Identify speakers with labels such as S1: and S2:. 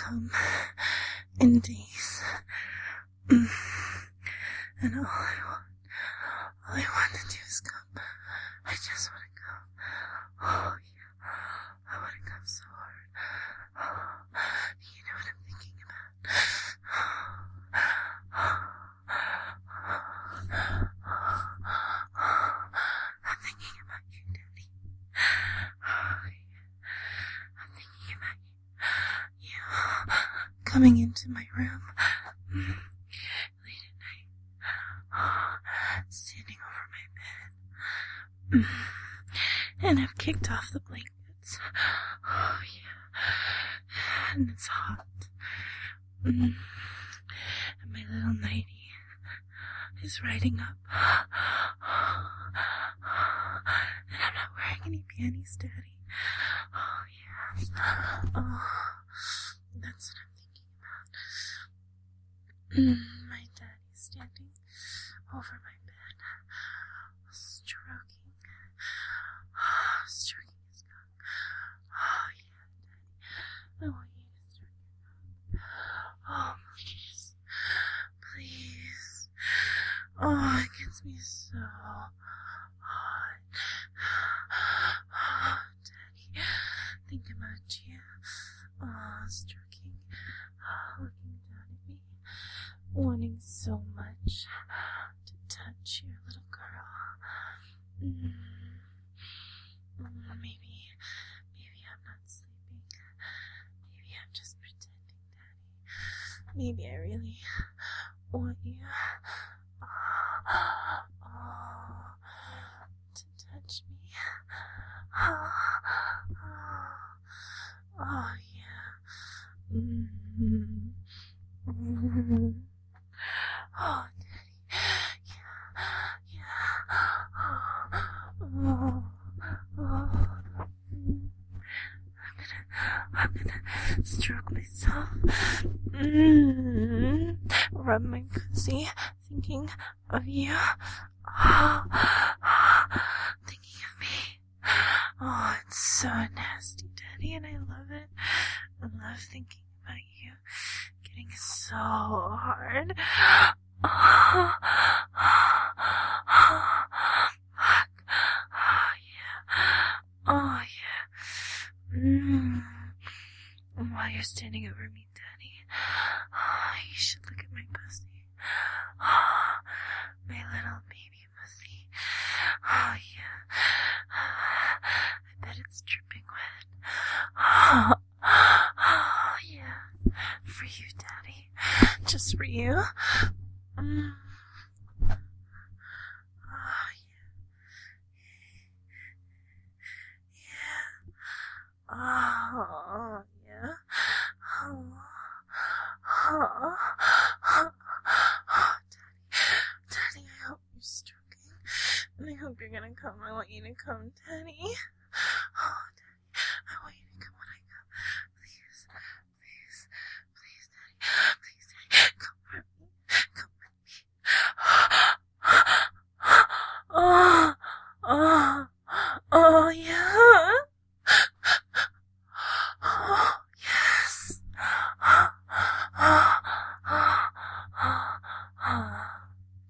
S1: come in days. And all I want to do is come. I just want to come. Oh, yeah. I want to come so hard. Oh, you know what I'm thinking about? I'm thinking about you, Daddy. Oh, yeah. I'm thinking about you coming into my room late at night, standing over my bed, and I've kicked off the blankets. Oh, yeah. And it's hot. And my little nightie is riding up. And I'm not wearing any panties, Daddy. Oh, yeah. Oh, that's what I'm thinking about. My daddy's standing over my bed, stroking his cock. Oh, yeah, Daddy. I want you to stroke your cock. Oh, please. Please. Oh, it gets me so hot. Oh, Daddy. Think about you. Oh, stroking. Looking down at me. Wanting so much to touch your little girl. Maybe I'm not sleeping. Maybe I'm just pretending, Daddy. Maybe I really want you to touch me. Oh, yeah. Oh, Daddy. Yeah. I'm gonna stroke myself. Rub my pussy, thinking of you. Thinking of me. Oh, it's so nasty, Daddy, and I love it. I love thinking about you getting so hard. Oh, yeah. Oh, yeah. While you're standing over me, Daddy, you should look at my pussy. My little baby pussy. Oh, yeah. I bet it's dripping wet. Oh, yeah. For you, Daddy. Just for you. Oh, yeah. Yeah. Oh, yeah. Daddy, I hope you're stroking. And I hope you're gonna come. I want you to come, Daddy.